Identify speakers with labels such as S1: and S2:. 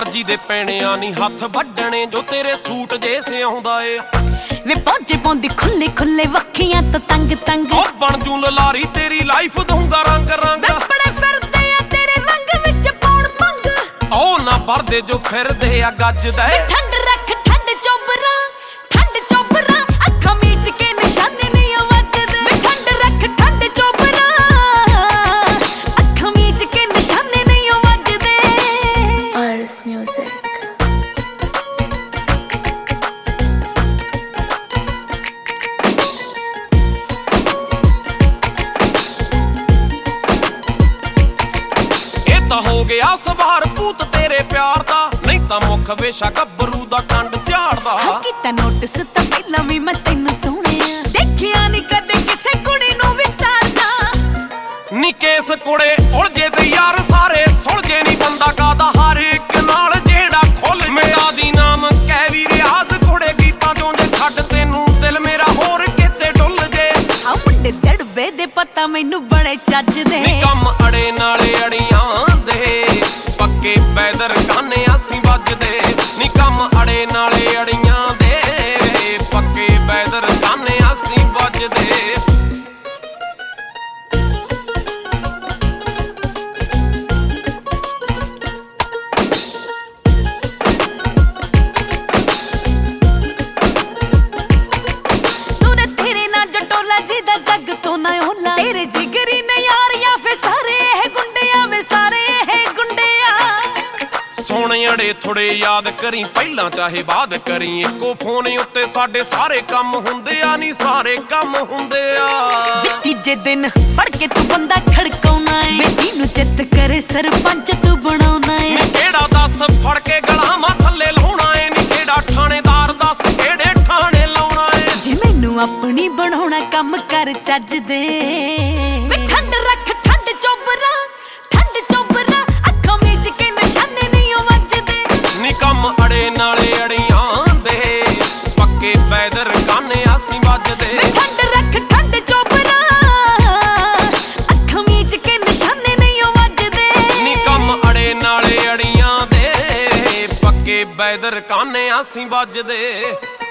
S1: ਦਰਜੀ ਦੇ ਪੈਣਿਆਂ ਨੀ ਹੱਥ ਵੱਢਣੇ ਜੋ ਤੇਰੇ ਸੂਟ ਜੇ ਸਿਆਉਂਦਾ ਏ
S2: ਵੇ ਪੌਂਚੇ ਪਾਉਂਦੀ ਖੁੱਲੇ ਖੁੱਲੇ ਵੱਖੀਆਂ ਤੋਂ ਤੰਗ ਤੰਗ
S1: ਉਹ ਬਣ ਜੂ ਲਲਾਰੀ ਤੇਰੀ ਲਾਈਫ ਦਊਂਗਾ ਰੰਗ ਰੰਗ
S2: ਬੜੇ ਫਿਰਦੇ ਆ ਤੇਰੇ ਰੰਗ ਵਿੱਚ ਪਾਉਣ ਪੰਗ
S1: ਉਹ ਨਾ ਵਰਦੇ ਜੋ ਫਿਰਦੇ ਆ ਗੱਜਦਾ ਏ
S2: ਠੰਡ ਰੱਖ ਠੰਡ ਚੋਬਰਾ ਅੱਖਾਂ ਮੀਚ ਕੇ ਨਿਸ਼ਾਨੇ ਨਹੀਂ ਵੱਜਦੇ ਵੇ ਠੰਡ ਰੱਖ ਠੰਡ ਚੋਬਰਾ ਅੱਖਾਂ ਮੀਚ ਕੇ ਨਿਸ਼ਾਨੇ ਨਹੀਂ ਵੱਜਦੇ ਆਰਸ ਮਿਊਜ਼ਿਕ
S1: ਹੋ ਗਿਆ ਸਵਾਰ ਭੂਤ ਤੇਰੇ ਪਿਆਰ ਦਾ ਨਹੀਂ ਤਾਂ ਮੁੱਖ ਵੇਸ਼ਾ ਗੱਭਰੂ ਦਾ ਕੰਡ ਝਾੜਦਾ
S2: ਕੀਤਾ ਨੋਟਿਸ ਤਾਂ ਪਹਿਲਾਂ ਵੀ ਮੈਂ ਤੈਨੂੰ ਸੋਹਣਿਆ ਦੇਖਿਆ ਨਹੀਂ ਕਦੇ ਕਿਸੇ ਕੁੜੀ ਨੂੰ ਵੀ ਤਾਰਦਾ
S1: ਨੀ ਕੇਸ ਕੁੜੇ ਉਲਝੇ ਤੇ ਯਾਰ ਸਾਰੇ ਸੁਲਝੇ ਨਹੀਂ ਬੰਦਾ ਕਾਦਾ ਹਰ ਇੱਕ ਨਾਲ ਜਿਹੜਾ ਖੁੱਲ ਮੇਰਾ ਦੀ ਨਾਮ ਕਹਿ ਵੀ ਰਿਆਜ਼ ਕੁੜੇ ਗੀਤਾਂ ਚੋਂ ਜੇ ਛੱਡ ਤੈਨੂੰ ਦਿਲ ਮੇਰਾ ਹੋਰ ਕਿਤੇ ਡੁੱਲ ਜੇ
S2: ਆ ਮੁੰਡੇ ਦੜਵੇ ਦੇ ਪਤਾ ਮੈਨੂੰ ਬੜੇ ਚੱਜਦੇ
S1: ਨੀ ਕੰਮ ਅੜੇ ਨਾਲੇ ਅੜੀਆਂ ਪੱਕੇ ਪੈਦਰ ਕਾਨੇ ਅਸੀਂ ਵੱਜਦੇ ਨੀ ਕੰਮ ਅੜੇ ਨਾਲੇ ਅੜੀਆਂ ਦੇ ਪੱਕੇ ਪੈਦਰ ਕਾਨੇ ਅਸੀਂ ਵੱਜਦੇ
S2: ਤੂੰ ਨੇ ਤੇਰੇ ਨਾਲ ਜਟੋਲਾ ਜੀ ਦਾ ਜੱਗ ਤੋਂ ਨਾ ਹੋਲਾ ਤੇਰੇ ਜਿਗਰੀ ਨੇ ਯਾਰ ਜਾਂ ਫੇ ਸਾਰੇ ਇਹ ਗੁੰਡਿਆਂ ਵੇ ਸਾਰੇ
S1: ਸੋਹਣੇ ਅੜੇ ਥੋੜੇ ਯਾਦ ਕਰੀ ਪਹਿਲਾਂ ਚਾਹੇ ਬਾਅਦ ਕਰੀ ਇੱਕੋ ਫੋਨ ਉੱਤੇ ਸਾਡੇ ਸਾਰੇ ਕੰਮ ਹੁੰਦੇ ਆ ਨੀ ਸਾਰੇ ਕੰਮ ਹੁੰਦੇ ਆ
S2: ਵੇ ਤੀਜੇ ਦਿਨ ਫੜ ਕੇ ਤੂੰ ਬੰਦਾ ਖੜਕਾਉਣਾ ਏ ਵੇ ਜਿਹਨੂੰ ਚਿੱਤ ਕਰੇ ਸਰਪੰਚ ਤੂੰ ਬਣਾਉਣਾ ਏ
S1: ਨੀ ਕਿਹੜਾ ਦੱਸ ਫੜ ਕੇ ਗਲਾਵਾਂ ਥੱਲੇ ਲਾਉਣਾ ਏ ਨੀ ਕਿਹੜਾ ਥਾਣੇਦਾਰ ਦੱਸ ਕਿਹੜੇ ਥਾਣੇ ਲਾਉਣਾ ਏ
S2: ਜੇ ਮੈਨੂੰ ਆਪਣੀ ਬਣਾਉਣਾ ਕੰਮ ਕਰ ਚੱਜਦੇ ਵੇ ਠੰਡ ਰੱਖ ਠੰਡ ਚੋਬਰਾ ਅੱਖਾਂ ਮੀਚ ਕੇ ਨਿਸ਼ਾਨੇ ਨਹੀਂ ਵੱਜਦੇ
S1: ਨੀ ਕੰਮ ਅੜੇ ਨਾਲੇ ਅੜੀਆਂ ਦੇ ਪੱਕੇ ਪੈਦਰ ਕਾਨੇ ਅਸੀਂ ਵੱਜਦੇ
S2: ਵੇ ਠੰਡ ਰੱਖ ਠੰਡ ਚੋਬਰਾ ਅੱਖਾਂ ਮੀਚ ਕੇ ਨਿਸ਼ਾਨੇ ਨਹੀਂ ਵੱਜਦੇ
S1: ਨੀ ਕੰਮ ਅੜੇ ਨਾਲੇ ਅੜੀਆਂ ਦੇ ਪੱਕੇ ਪੈਦਰ ਕਾਨੇ ਅਸੀਂ ਵੱਜਦੇ